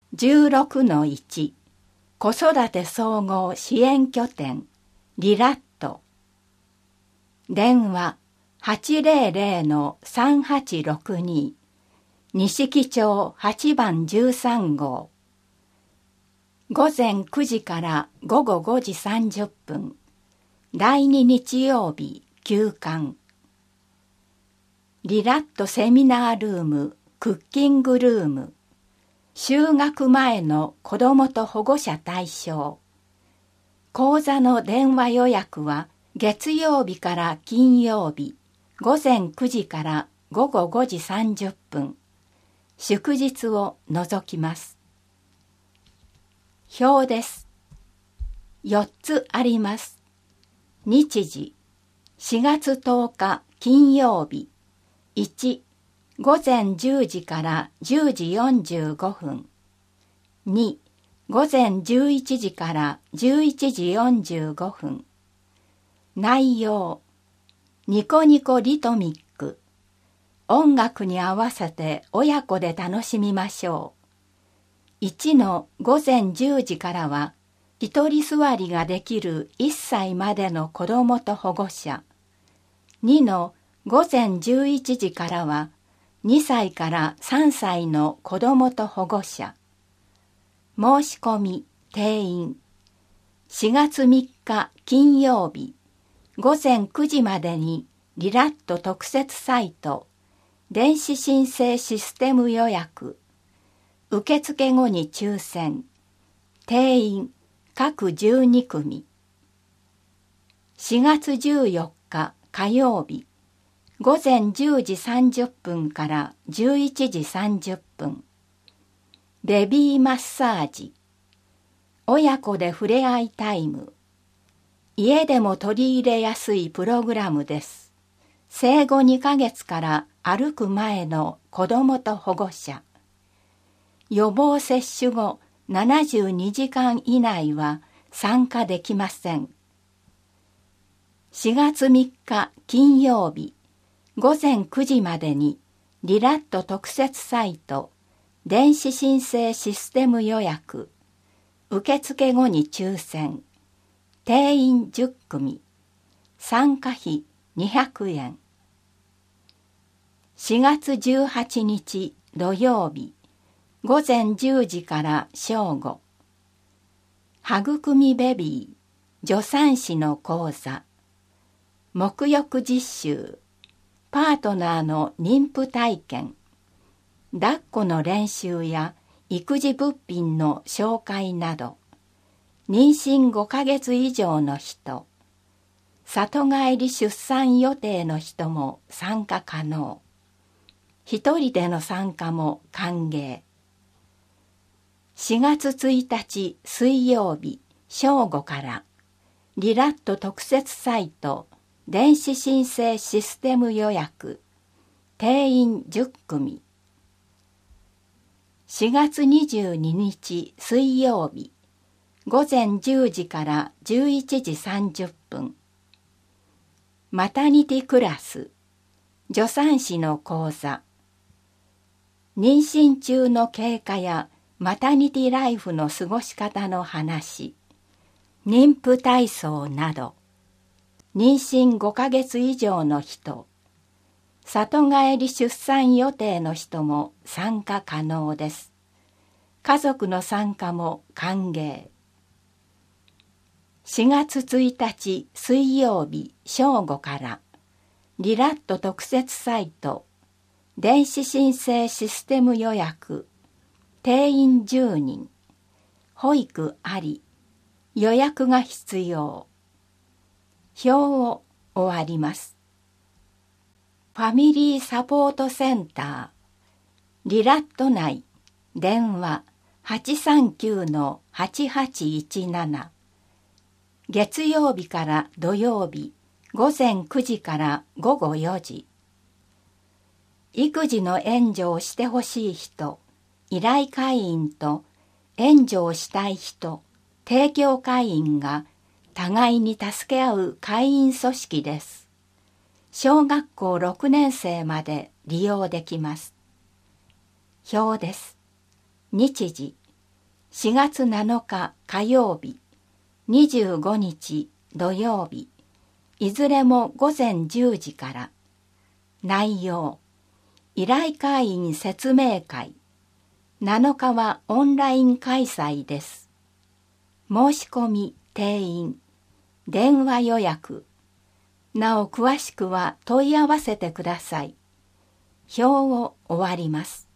16-1 子育て総合支援拠点リラット。電話 800-3862 錦町8番13号。午前9時から午後5時30分。第2日曜日休館。リラットセミナールーム、クッキングルーム。就学前の子どもと保護者対象。講座の電話予約は月曜日から金曜日午前9時から午後5時30分。祝日を除きます。表です。4つあります。日時4月10日金曜日。1、午前10時から10時45分。2、午前11時から11時45分。内容、ニコニコリトミック。音楽に合わせて親子で楽しみましょう。1の午前10時からは、一人座りができる1歳までの子どもと保護者。2の午前11時からは、2歳から3歳の子どもと保護者。申し込み、定員。4月3日金曜日、午前9時までにリラット特設サイト、電子申請システム予約。受付後に抽選。定員、各12組。4月14日火曜日、午前10時30分から11時30分。ベビーマッサージ。親子で触れ合いタイム。家でも取り入れやすいプログラムです。生後2ヶ月から歩く前の子どもと保護者。予防接種後72時間以内は参加できません。4月3日金曜日、午前9時までにリラット特設サイト、電子申請システム予約。受付後に抽選。定員10組。参加費200円。4月18日土曜日、午前10時から正午。育みベビー、助産師の講座。沐浴実習。パートナーの妊婦体験。抱っこの練習や育児物品の紹介など。妊娠5ヶ月以上の人。里帰り出産予定の人も参加可能。一人での参加も歓迎。4月1日水曜日正午からリラット特設サイト電子申請システム予約。定員10組。4月22日水曜日午前10時から11時30分。マタニティクラス。助産師の講座。妊娠中の経過やマタニティライフの過ごし方の話。妊婦体操など。妊娠5ヶ月以上の人。里帰り出産予定の人も参加可能です。家族の参加も歓迎。4月1日水曜日正午からリラット特設サイト電子申請システム予約。定員10人。保育あり。予約が必要。表を終わります。ファミリーサポートセンター。リラット内。電話 839-8817。月曜日から土曜日午前9時から午後4時。育児の援助をしてほしい人、依頼会員と援助をしたい人、提供会員が互いに助け合う会員組織です。小学校6年生まで利用できます。表です。日時 4月7日火曜日、25日土曜日、いずれも午前10時から。内容、依頼会員説明会。7日はオンライン開催です。申し込み、定員、電話予約。なお詳しくは問い合わせてください。表を終わります。